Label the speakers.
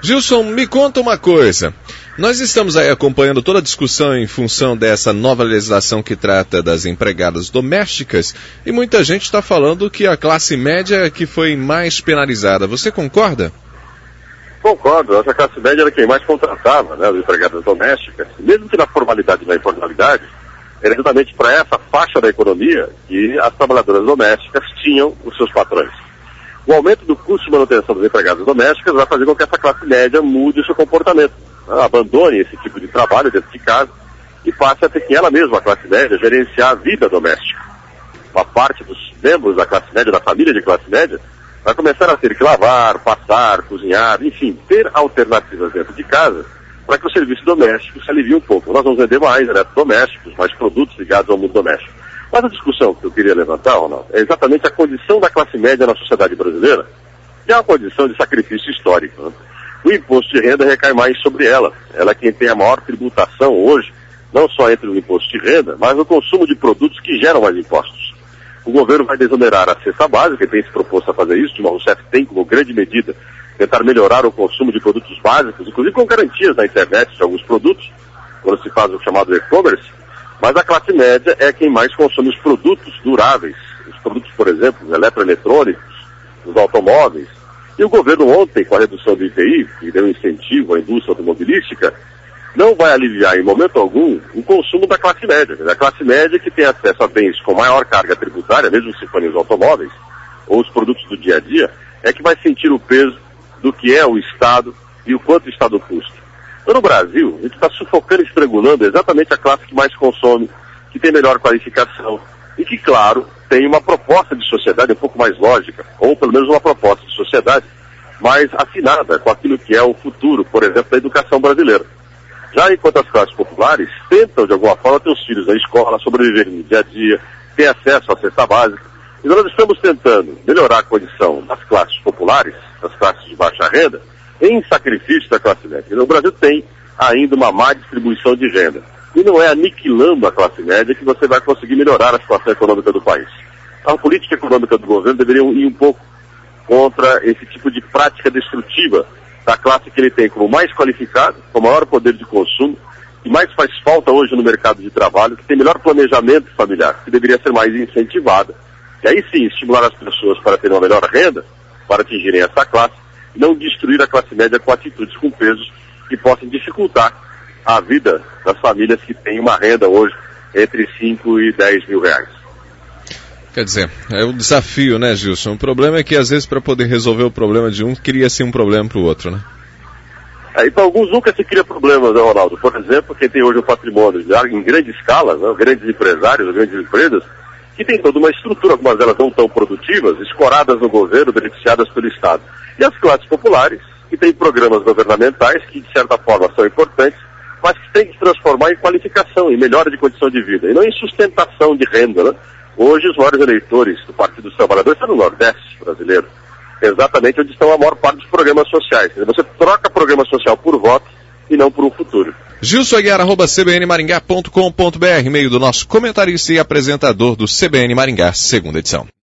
Speaker 1: Gilson, me conta uma coisa. Nós estamos aí acompanhando toda a discussão em função dessa nova legislação que trata das empregadas domésticas e muita gente está falando que a classe média é que foi mais penalizada. Você concorda?
Speaker 2: Concordo. Essa classe média era quem mais contratava, né, as empregadas domésticas. Mesmo que na formalidade e na informalidade, era exatamente para essa faixa da economia que as trabalhadoras domésticas tinham os seus patrões. O aumento do custo de manutenção das empregadas domésticas vai fazer com que essa classe média mude o seu comportamento, né? Abandone esse tipo de trabalho dentro de casa e passe a ter que ela mesma, a classe média, gerenciar a vida doméstica. Uma parte dos membros da classe média, da família de classe média, vai começar a ter que lavar, passar, cozinhar, enfim, ter alternativas dentro de casa para que o serviço doméstico se alivie um pouco. Nós vamos vender mais eletrodomésticos, mais produtos ligados ao mundo doméstico. Mas a discussão que eu queria levantar, Ronaldo, é exatamente a condição da classe média na sociedade brasileira, que é uma condição de sacrifício histórico, né? O imposto de renda recai mais sobre ela. Ela é quem tem a maior tributação hoje, não só entre o imposto de renda, mas no consumo de produtos que geram mais impostos. O governo vai desonerar a cesta básica, e tem se proposto a fazer isso, Dilma Rousseff tem como grande medida tentar melhorar o consumo de produtos básicos, inclusive com garantias na internet de alguns produtos, quando se faz o chamado e-commerce. Mas a classe média é quem mais consome os produtos duráveis, os produtos, por exemplo, os eletroeletrônicos, os automóveis. E o governo ontem, com a redução do IPI, que deu incentivo à indústria automobilística, não vai aliviar em momento algum o consumo da classe média. A classe média que tem acesso a bens com maior carga tributária, mesmo se forem os automóveis, ou os produtos do dia a dia, é que vai sentir o peso do que é o Estado e o quanto o Estado custa. Então, no Brasil, a gente está sufocando e estrangulando exatamente a classe que mais consome, que tem melhor qualificação e que, claro, tem uma proposta de sociedade um pouco mais lógica, ou pelo menos uma proposta de sociedade mais afinada com aquilo que é o futuro, por exemplo, da educação brasileira. Já enquanto as classes populares tentam, de alguma forma, ter os filhos na escola, sobreviverem no dia a dia, ter acesso à cesta básica, e nós estamos tentando melhorar a condição das classes populares, das classes de baixa renda, em sacrifício da classe média. O Brasil tem ainda uma má distribuição de renda. E não é aniquilando a classe média que você vai conseguir melhorar a situação econômica do país. A política econômica do governo deveria ir um pouco contra esse tipo de prática destrutiva da classe que ele tem como mais qualificado, com maior poder de consumo, que mais faz falta hoje no mercado de trabalho, que tem melhor planejamento familiar, que deveria ser mais incentivada. E aí sim, estimular as pessoas para terem uma melhor renda, para atingirem essa classe, e não destruir a classe média com atitudes, com pesos que possam dificultar a vida das famílias que têm uma renda hoje entre 5 e 10 mil reais.
Speaker 1: Quer dizer, é um desafio, né, Gilson? O problema é que, às vezes, para poder resolver o problema de um, cria-se um problema para o outro, né?
Speaker 2: E para alguns nunca se cria problemas, né, Ronaldo? Por exemplo, quem tem hoje um patrimônio em grande escala, né, grandes empresários, grandes empresas, que tem toda uma estrutura, algumas delas não tão produtivas, escoradas no governo, beneficiadas pelo Estado. E as classes populares, que têm programas governamentais, que de certa forma são importantes, mas que têm que se transformar em qualificação, em melhora de condição de vida, e não em sustentação de renda, né? Hoje os maiores eleitores do Partido dos Trabalhadores estão no Nordeste brasileiro, exatamente onde estão a maior parte dos programas sociais. Você troca programa social por voto e não por um futuro.
Speaker 1: Gilson Aguiar, @cbnmaringá.com.br, meio do nosso comentarista e apresentador do CBN Maringá, segunda edição.